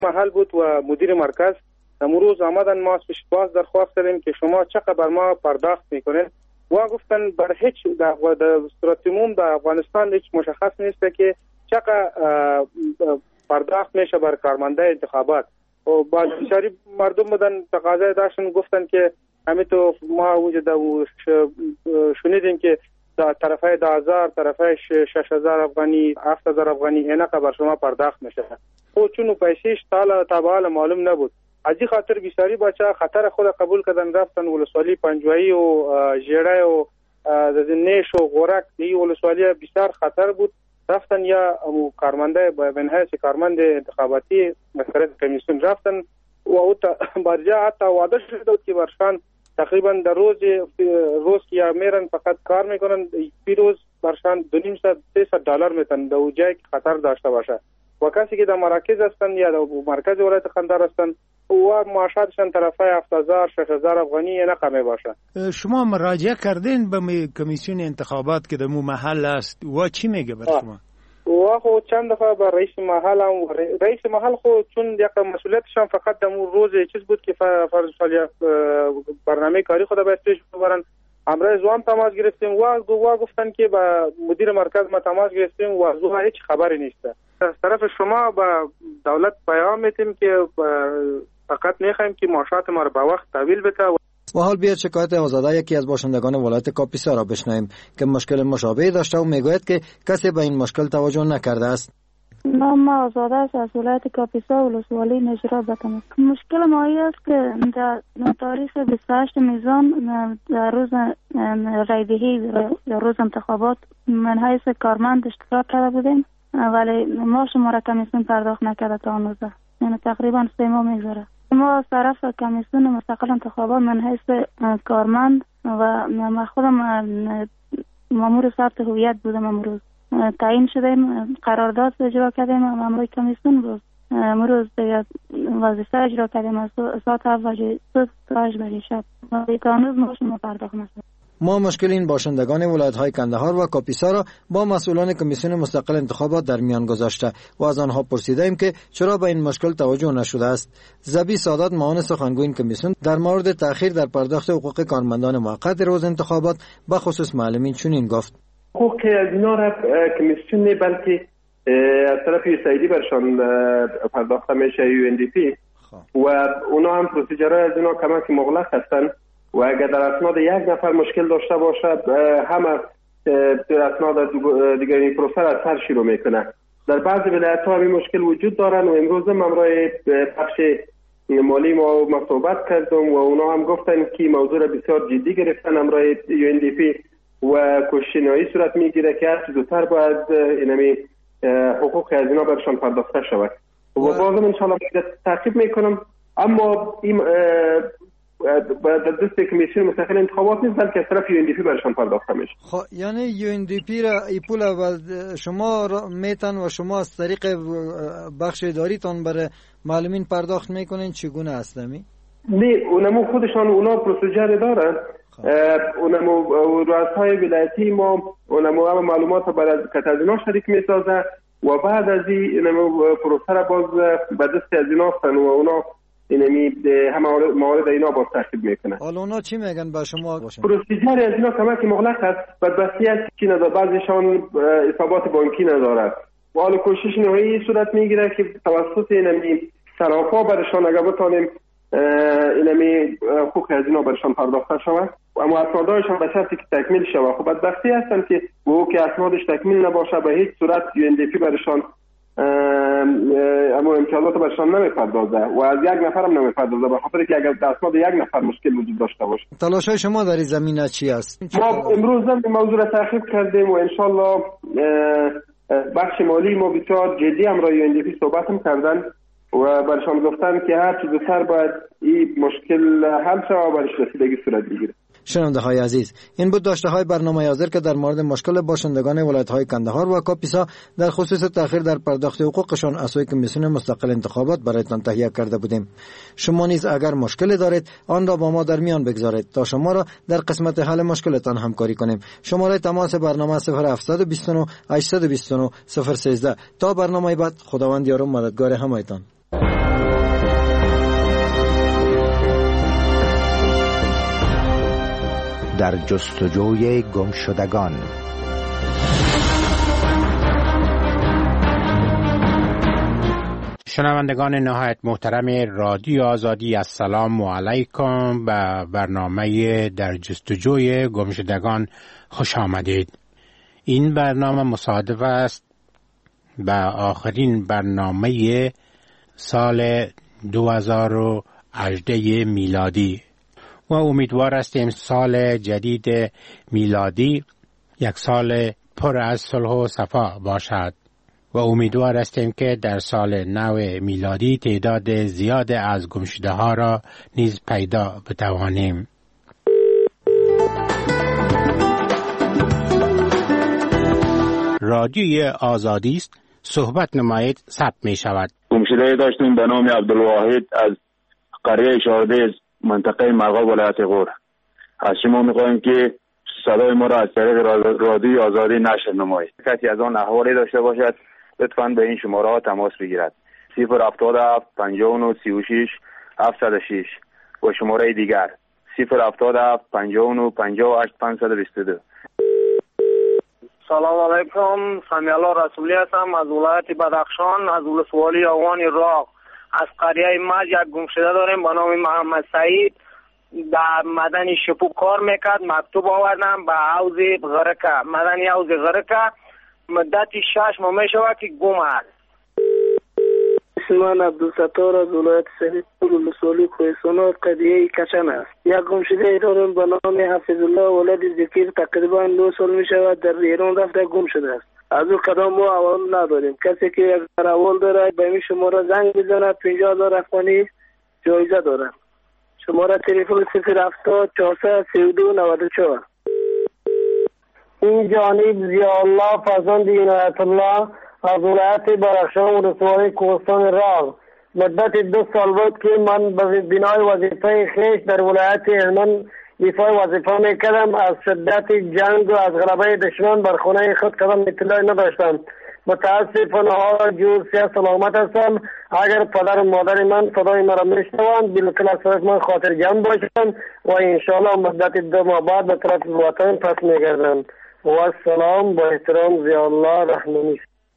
محل بود و مدیر مرکز امروز آمدن ما باز درخواست کردیم که شما چقدر بر ما پرداخت میکنین و گفتن بر هیچ در صورت عموم در افغانستان هیچ مشخص نیست که چقدر پرداخت میشه بر کارمنده انتخابات و بعض بسیاری مردم بودن تقاضای داشتن گفتن که همین تو ما وجود شنیدیم که طرفای 10,000 طرفای 6,000 افغانی 7,000 افغانی اینا بر شما پرداخت میشه و چون پیسیش تا حال معلوم نبود از این خاطر بسیاری بچه خطر خود قبول کردن رفتن ولسوالی پنجوایی و ژیړی و نیش و غورک دی ولسوالی بسیار خطر بود رفتن یا کارمنده به حیث کارمند انتخاباتی مسئله کمیسیون رفتن و او برجا حتی وعده شده که برشان تقریبا در روز که یا میرن فقط کار میکنن پیروز برشان $200-300 میتن در جایی که خطر داشته باشه و کسی که در مراکز هستن یا در مرکز ولایت قندهار هستن و معاشاتشان طرفای 7,000-6,000 افغانی نقمه باشه. شما مراجعه کردین به کمیسیون انتخابات که در مو محل است و چی میگه بر شما؟ و خو چند دفعه با رئیس محل هم رئیس محل خو چون یک مسئولیتشان فقط در روز چیز بود که فرض برنامه کاری خود باید پیش ببرن امروز هم تماس گرفتیم و گفتن که با مدیر مرکز ما تماس گرفتیم و از اون هیچ خبری نیست. از طرف شما با دولت پیام میتیم که فقط میخوایم که معاشات ما رو به وقت تحویل بده. و حال بیاد شکایت آزاده یکی از باشندگان ولایت کاپیسا را بشنویم که مشکل مشابهی داشته و میگوید که کسی به این مشکل توجه نکرده است. نام آزاده است از ولایت کاپیسا ولسوالی نجراب بتم. مشکل ما است که در تاریخ 28 میزان در روز رایدهی روز انتخابات من حیث کارمند اشتراک کرده بودیم ولی ما شما را کمیسیون پرداخت نکرده تا آن روزه یعنی تقریبا 3 ماه میگذره. ما از طرف کمیسیون مستقل انتخابات من حیث کارمند و ما خودم مامور ثبت هویت بودم امروز تعیین شدیم قرارداد اجرا کردیم امروز کمیسیون بود امروز وظیفه اجرا کردیم از ساعت 7 تا 8 شب ولی تا هنوز ما شما پرداخت نشد. ما مشکل این باشندگان ولایت‌های قندهار و کاپیسا را با مسئولان کمیسیون مستقل انتخابات در میان گذاشته و از آنها پرسیدیم که چرا به این مشکل توجه نشده است. زبی سادات معاون سخنگوی این کمیسیون در مورد تأخیر در پرداخت حقوق کارمندان موقت روز انتخابات به خصوص معلمین چنین گفت: حقوق از اینا را کمیسیون بلکه از طرف سعیدی برشان پرداخته میشه UNDP و اونا هم پروسیجرهای از اینا کمک مغلق هستن و اگر در اسناد یک نفر مشکل داشته باشد همه در اسناد دیگر این پروسه را سر شروع میکنه. در بعضی ولایت‌ها این مشکل وجود دارن و امروز هم همراه بخش مالی ما صحبت کردم و اونا هم گفتن که موضوع را بسیار جدی گرفتن همراه UNDP و کوشش‌های صورت میگیره که هر چه زودتر باید اینمی حقوق از اینا برشان پرداخته شود و بازم انشاءالله تعقیب میکنم. اما این در دست کمیسیون مستقل انتخابات نیست بلکه از طرف UNDP برشان پرداخته میشه. خب یعنی UNDP را ای پول اول شما میتن و شما از طریق بخش اداریتان برای معلمین پرداخت میکنین چگونه است نمی؟ نه اونمو خودشان اونا پروسیجر دارن. اونمو رؤسای ولایتی ما اونمو هم معلومات برای از اینا شریک میسازه و بعد از این پروسه را باز به دست از اینا هستن و اونا اینمی همه موارد اینا باز تعقیب میکنن. حالا اونا چی میگن با شما؟ پروسیجر از اینا کمک مغلق است. بدبختی است که نداره بعضیشان حسابات بانکی ندارد و حالا کوشش نهایی صورت میگیره که توسط اینمی صرافا برشان اگر بتانیم اینمی حقوق از اینا برشان پرداخته شود و اما اسنادهایشان به شرطی که تکمیل شود. خب بدبختی هستن که او که اسنادش تکمیل نباشه به هیچ صورت UNDP برشان اما امکانات برشان نمیپردازه و از یک نفر هم نمیپردازه به خاطر که اگر در اسناد یک نفر مشکل وجود داشته باشه. تلاش‌های شما در این زمینه چی است؟ ما امروز هم این موضوع را تعقیب کردیم و انشالله بخش مالی ما بسیار جدی هم را UNDP صحبت هم کردن و برشان گفتن که هر چیز زودتر باید این مشکل حل شود و برش رسیدگی صورت بگیره. شنونده های عزیز، این بود داشته های برنامه حاضر که در مورد مشکل باشندگان ولایت های قندهار و کاپیسا در خصوص تأخیر در پرداخت حقوقشان از سوی کمیسیون مستقل انتخابات برایتان تهیه کرده بودیم. شما نیز اگر مشکلی دارید آن را با ما در میان بگذارید تا شما را در قسمت حل مشکلتان همکاری کنیم. شماره تماس برنامه 0729 829 013. تا برنامه بعد، خداوند یار و مددگار همایتان. در جستجوی گمشدگان. شنوندگان نهایت محترم رادیو آزادی، السلام علیکم. به برنامه در جستجوی گمشدگان خوش آمدید. این برنامه مصادف است به آخرین برنامه سال 2018 میلادی و امیدوار هستیم سال جدید میلادی یک سال پر از صلح و صفا باشد و امیدوار هستیم که در سال نو میلادی تعداد زیاد از گمشده ها را نیز پیدا بتوانیم. رادیوی آزادی است، صحبت نمایید، ثبت می شود. گمشده داشتیم به نام عبدالواحد از قریه شاردیز منطقه مرغاب ولایت غور. از شما می‌خواهیم که صدای ما را از طریق رادیوی آزادی نشر نمایید. کسی از آن احوالی داشته باشد لطفاً به این شماره ها تماس بگیرد: 077 59 36 706 و شماره دیگر 077 59 58 522. سلام علیکم. سمی الله رسولی هستم از ولایت بدخشان، از ولسوالی آوان راغ. از قریه مج یک گمشده داریم به نام محمد سعید، در مدنی شپو کار میکرد. مکتوب آوردم به حوض غرقه، مدنی حوض غرقه مدتی 6 ماه میشود که گم است. من عبدالستار از ولایت سرید ولسوالی کوهستان قریه کچن است. یک گمشده داریم به نام حفظ الله ولد ذکیر، تقریبا 2 سال می شود در ایران رفته گم شده است. از او قدم ما اول نداریم. کسی که یک اول داره به این شماره زنگ بزنه، 50,000 افغانی جایزه داره. شماره تلفن 070 432 94. این جانب ضیاءالله فرزند عنایت الله از ولایت بدخشان ولسوالی کوهستان راغ. مدت 2 سال بود که من به بنای وظیفه خویش در ولایت هلمند ایفای وظیفه میکردم. از شدت جنگ و از غلبه دشمن بر خانه خود قدم اطلاعی نداشتم. متاسفانه حال جور سیاه سلامت هستم. اگر پدر و مادر من صدای مرا میشنوند بالکل از طرف من خاطر جمع باشند و انشاءالله مدت 2 ماه بعد به طرف وطن پس میگردند. و السلام، با احترام، ضیاءالله رحمانی.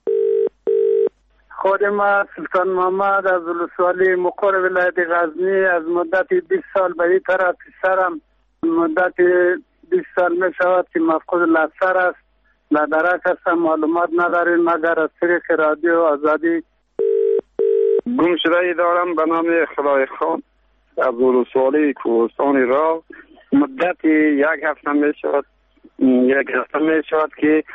خودم سلطان محمد از ولسوالی مقر ولایت غزنی. از مدت 20 سال به این طرف پسرم مدت 20 سال می شود که مفقود لفظر است. لدرک هستم، معلومات نداریم مگر از طریق رادیو آزادی. گمشده دارم به نام خدای خان از ولسوالی کوهستان راغ. مدت 1 هفته می شود که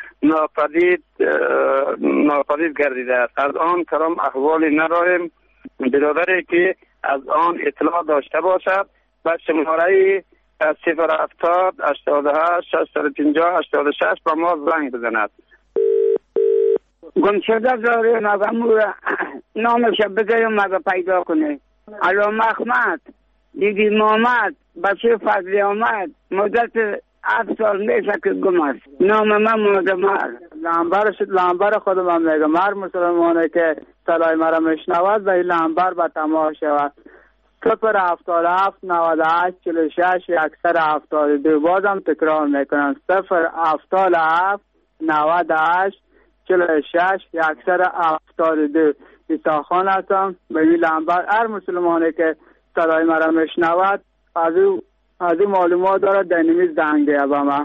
ناپدید گردیده است. از آن کرم احوالی نداریم. برادری که از آن اطلاع داشته باشد و شماره 070 88 650 86 به ما زنگ بزند. گمشده داره نامش بگیم مگه پیدا کنه. علامه احمد، دیدی محمد، بچه فضلی آمد. مدت 7 سال میشه که گم است. نام من مادمر. لنبر خودم هم میگم. هر مسلمانه که صدای مرا میشنود به این لنبر به تماس شود. 077 98 46 172. بازم تکرار میکنم 077 98 46 172. ایسا خان هستم. به این لنبر هر مسلمانه که صدای مرا میشنود از این معلومات دارد در نمیز دنگه با ما.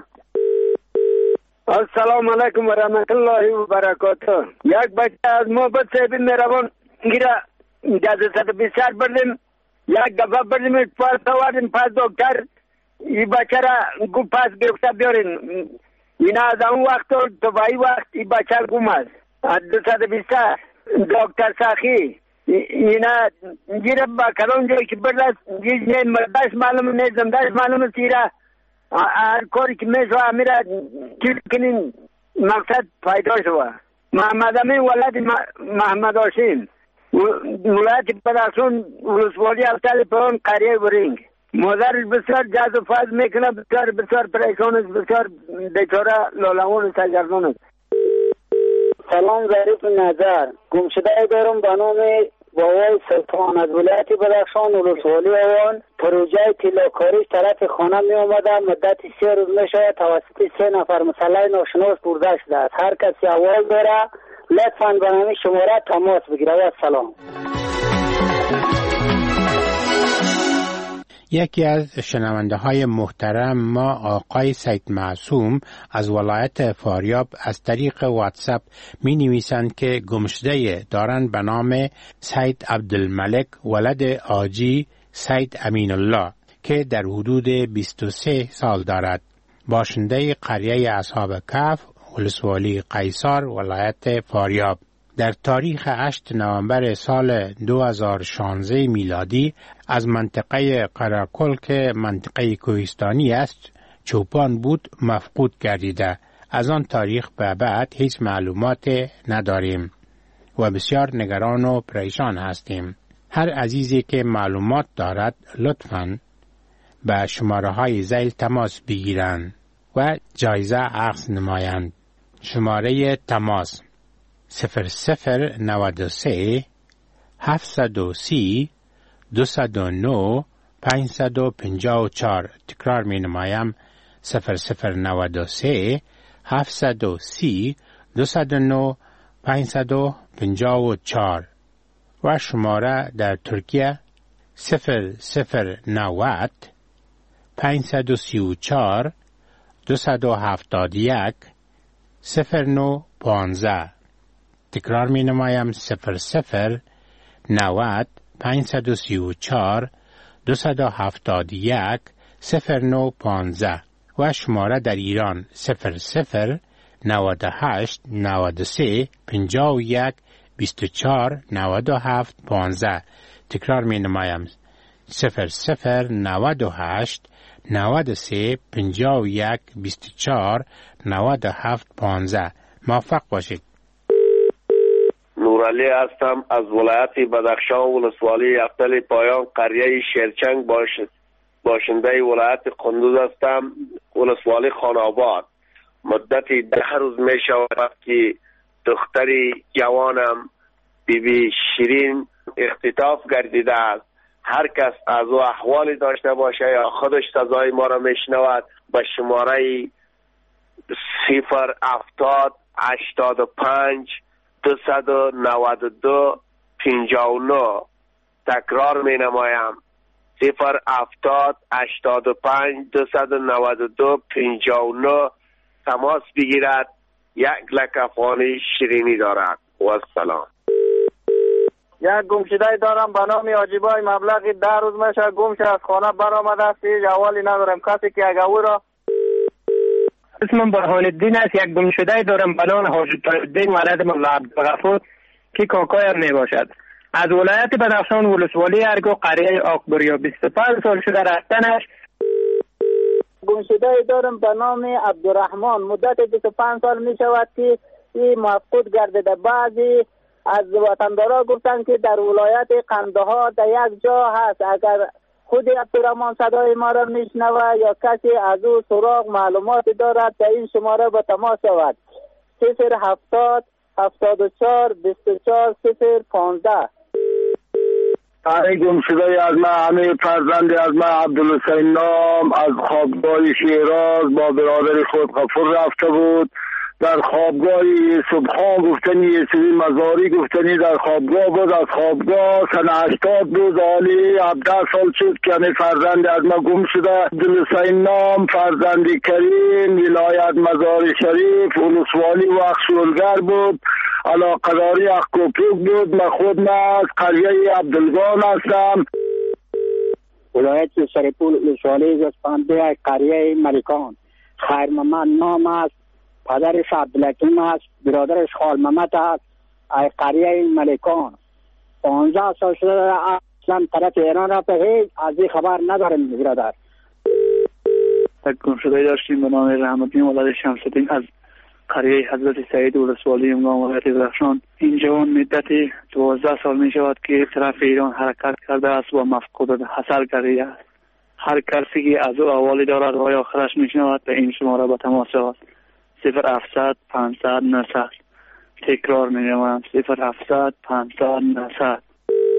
السلام علیکم و رحمت الله و برکاته. یک بچه از محبت صاحبی میروان گیره 120 بردیم، یک دفعه بردیم پاس آوردیم پاس دکتر این بچه را گو پاس گرفته بیارین. اینا از اون وقت تو با این وقت این بچه گم است. 220 دکتر ساخی اینا گیره با کلام جایی که برد نه مردش معلوم نه زمدش معلوم سیره. هر کاری که میشوه امیره چیز کنین مقصد پیدا شوه. محمد امین ولد محمد هاشم ولایت بدخشان ولسوالی افتال پران قریه برینگ. مادرش بسیار جذب و فاز میکنه، بسیار پریشان است، بسیار بیچاره لالهون سرگردان است. سلام ظریف نظر. گمشده دارم به نام با آقای سلطان از ولایت بدخشان ولسوالی آوان پروژه طلاکاری طرف خانه می آمده. مدت 3 روز می شود توسط 3 نفر مسلح ناشناس برده شده است. هر کسی احوال داره لطفاً به همین شماره تماس بگیره. و سلام. یکی از شنونده های محترم ما آقای سید معصوم از ولایت فاریاب از طریق واتساپ می نویسند که گمشده دارند به نام سید عبدالملک ولد آجی سید امین الله که در حدود 23 سال دارد. باشنده قریه اصحاب کهف ولسوالی قیصر ولایت فاریاب. در تاریخ 8 نوامبر سال 2016 میلادی از منطقه قراکل که منطقه کوهستانی است چوپان بود مفقود گردیده. از آن تاریخ به بعد هیچ معلومات نداریم و بسیار نگران و پریشان هستیم. هر عزیزی که معلومات دارد لطفاً به شماره های ذیل تماس بگیرند و جایزه عکس نمایند. شماره تماس 0093 730 209 554. تکرار می نمایم 0093 730 209 554 و شماره در ترکیه 0090 534 271 0915. تکرار می نمایم 0090 534 271 0915 و شماره در ایران 0098 93 51 24 97 15. تکرار می نمایم 0098 93 51 24 97 15. موفق باشید. نورعلی هستم از ولایت بدخشان ولسوالی افتل پایان قریه شیرچنگ باشنده ولایت قندوز هستم ولسوالی خاناباد. مدتی 10 روز می شود که دختری جوانم بیبی شیرین اختطاف گردیده است. هر کس از او احوالی داشته باشه یا خودش صدای ما را میشنود به شماره 070 85 292 59. تکرار می نمایم 070 85 292 59. تماس بگیرد. 1 لک افغانی شیرینی دارد. و السلام. یک گمشده دارم به نام عجیبای مبلغی 10 روز میشه گم شده از خانه برآمده است. هیچ احوالی ندارم. کسی که اگه او را اسمم برهان الدین است. یک گمشده دارم به نام حاجت الدین ولد مولا عبدالغفور که کاکایم می باشد. از ولایت بدخشان ولسوالی ارگو قریه آقبریا 25 سال شده رفتنش. گمشده دارم به نام عبدالرحمن مدت 25 سال می شود که این مفقود گردیده. بعضی از وطندارا گفتن که در ولایت قندهار در یک جا هست. اگر خود عبدالرحمن صدای ما را میشنوه یا کسی از او سراغ معلومات دارد در این شماره با تماس شود 070 74 24 015. ای گمشده از من همه فرزند از من عبدالحسین نام از خوابگاه شیراز با برادر خود غفور رفته بود. در خوابگاه صبحان گفتنی یه سری مزاری گفتنی در خوابگاه بود. از خوابگاه سن 80 روز حالی 17 سال شد که همه فرزند از من گم شده. عبدالحسین نام فرزند کریم ولایت مزار شریف ولسوالی و اخشولگر بود. علاقداری اخکوپوک بود. من خود از قریه عبدالگان هستم. ولایت سرپول ولسوالی گسپانده قریه ملکان. خیر محمد نام است. پدرش عبدالحکیم است. برادرش خال محمد است. از قریه ملکان 15 سال شده اصلا طرف ایران رفته. هیچ از این خبر ندارم برادر. یک گمشده داشتیم به نام رحمتین ولد شمس‌الدین از قریه حضرت سعید ولسوالی امگان ولایت بدخشان. این جوان مدت 12 سال می شود که طرف ایران حرکت کرده است و مفقود حاصل گردیده است. هر کسی که از او احوالی دارد و آخرش می شنود به این شماره با تماس شود 070 500 900. تکرار می نمایم 070 500 900.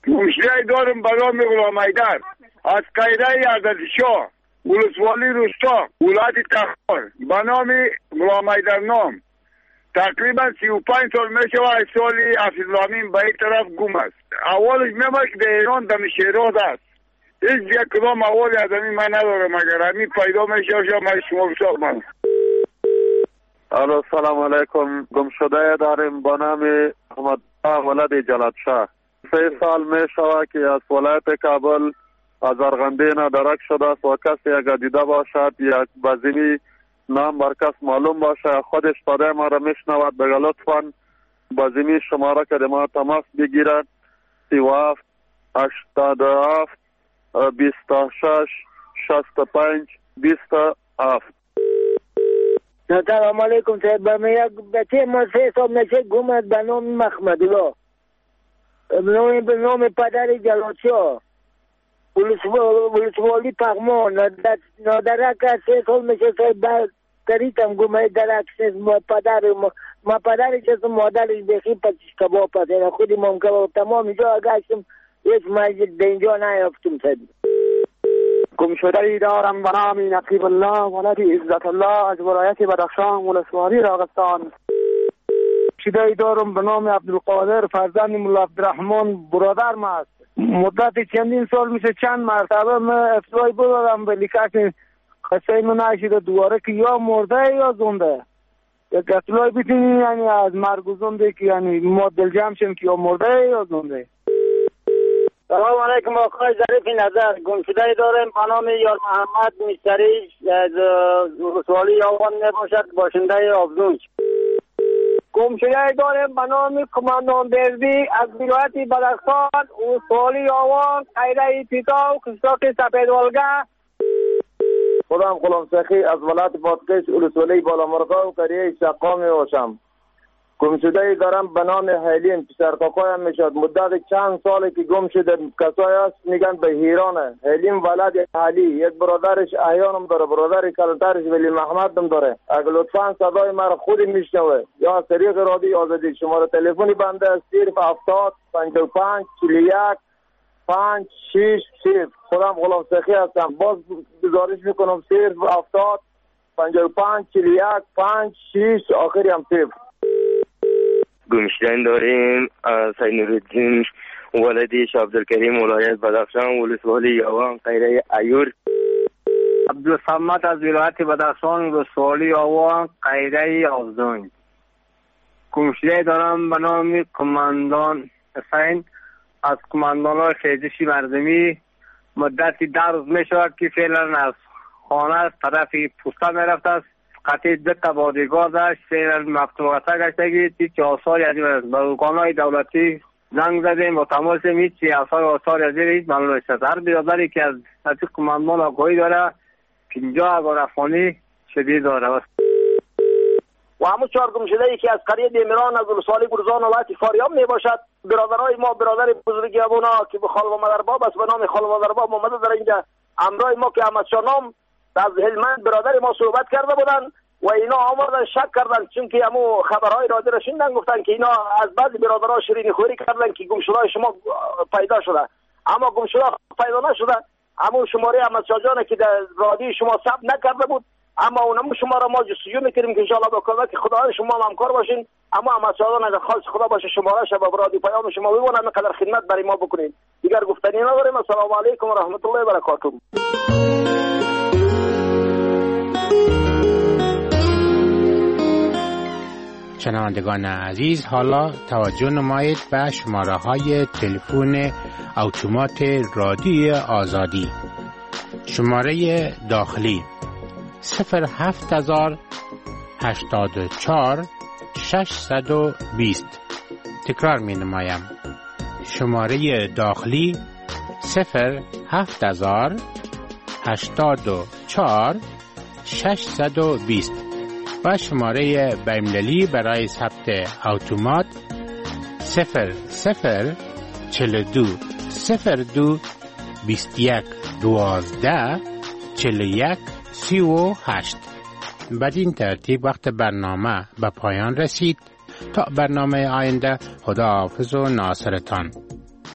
گمشده دارم به نام غلام حیدر از قیره عددشاه ولسوالی روستا ولایت تخار به نام غلام حیدر نام تقریبا 35 سال می شود سالی حفیظ به این طرف گم است. اولش میمه که در ایران دم شیراز است. هیچ یک کدام اولی از همین من ندارم. اگر همین پیدا می شود من شما بساق من. الو سلام علیکم. گم شده داریم به نام احمد ولد جلات شاه. 3 سال می شود که از ولایت کابل از ارغندین درک شده است و کسی اگر دیده باشد یک بزیمی نام برکس معلوم باشه خودش صدای ما را میشنود بگه لطفاً بزیمی شماره که ما تماس بگیرد 37 87 26 65 27. سلام علیکم صاحب. من یک بچه ما 3 سال میشه گم است به نام محمد الله به نام پدر جلاتشاه ولسوالی پغمان نادرک 3 سال میشه صاحب تریتم گمه درک ما پدرش هستم مادرش بخی پچش کباب پسه خودی مام کباب تمام اینجا گشتم هیچ مسجد در اینجا نیافتم صاحب. گم شده دارم به نام نقیب الله ولد عزت الله از ولایت بدخشان ولسوالی راغستان. شده دارم به نام عبدالقادر فرزند مولا عبدالرحمن برادر ما است. مدت چندین سال میشه چند مرتبه من افترای بودم ولی کسی خسته اینو نشده دوباره که یا مرده یا زنده. یک اطلاعی بتونی یعنی از مرگ و زنده که یعنی ما دلجم شیم که یا مرده یا زنده. سلام علیکم آقای ظریف نظر. گمشده دارم به نام یار محمد مستری از ولسوالی یاوان نباشد باشنده آبزونج. گمشده دارم به نام کماندان بردی از ولایت بدخشان ولسوالی یاوان قیره پیتا و کشتاق سپیدوالگه. خودم غلام سخی از ولایت بادغیس ولسوالی بالامرغا و قریه شقا می باشم. گمشده دارم به نام حیلین پسر کاکایم میشد. مدت چند ساله که گم شده. کسایی هست میگن به هیرانه. حیلین ولد علی یک برادرش احیانم داره برادر کلترش ولی محمد هم داره. اگر لطفا صدای مرا خودی میشنوه یا از طریق رادیو آزادی شماره تلفنی بنده است 070 55 41 5 6 0. خودم غلام سخی هستم. باز گزارش میکنم 070 55 41 5 6 آخری هم 0. گمشدن داریم سید نورالدین ولدی شاه عبدالکریم ولایت بدخشان ولسوالی یاوان قیره ایور. عبدالصمد از ولایت بدخشان ولسوالی یاوان قیره آبزنج. گمشده دارم به نام کماندان حسین از کماندان خیزش مردمی. مدتی 10 روز می شود که فعلا از خانه طرف پوستا می رفته است. قطعی دقیقه بادیگاه داشت فعلا مفتوحته گشتگی تی 4 سال از به ارگانهای دولتی زنگ زدیم و تماس هیچ آثار از هیچ معلوم نشد. هر برادری که از کماندان آگاهی داره 50 اگر افغانی شدید داره. و همون 4 گمشده ای که از قریه دیمران از ولسوالی گرزان ولایت فاریاب می باشد. برادرای ما برادر بزرگی ابونا که به خالو مادرباب است به نام خالو مادرباب اومده در اینجا امرای ما که احمد شاه نام از هلمند برادر ما صحبت کرده بودن و اینا آمدن شک کردن چون که همو خبرهای رادیو را شنیدن گفتن که اینا از بعضی برادرها شیرینی خوری کردن که گمشده شما پیدا شده اما گمشده پیدا نشده. همون شماره احمد شاه جان که در رادیو شما ثبت نکرده بود اما اونم شماره ما جستجو میکنیم که ان شاء الله با کمک خدا شما همکار باشین. اما احمد شاه جان اگر خواست خدا باشه شماره شب با رادیو پیام شما ببونن قدر خدمت برای ما بکنید. دیگر گفتنی نداریم. السلام علیکم و رحمت الله و برکاته. شنوندگان عزیز حالا توجه نمایید به شماره های تلفن اتومات رادیو آزادی. شماره داخلی 07084 620. تکرار می نمایم. شماره داخلی 07084 620 و شماره بین‌المللی برای ثبت اتومات 0042 02 21 12 41 38. بدین ترتیب وقت برنامه به پایان رسید. تا برنامه آینده خداحافظ و ناصرتان.